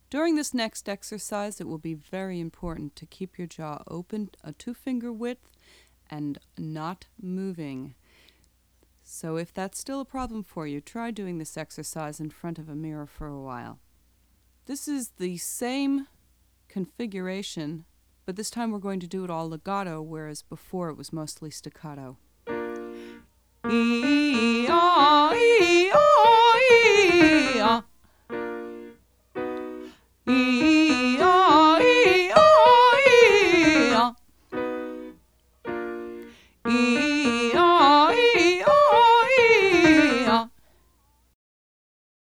During this next exercise, it will be very important to keep your jaw open a 2-finger width and not moving. So if that's still a problem for you, try doing this exercise in front of a mirror for a while. This is the same configuration, but this time we're going to do it all legato, whereas before it was mostly staccato. E-ah, e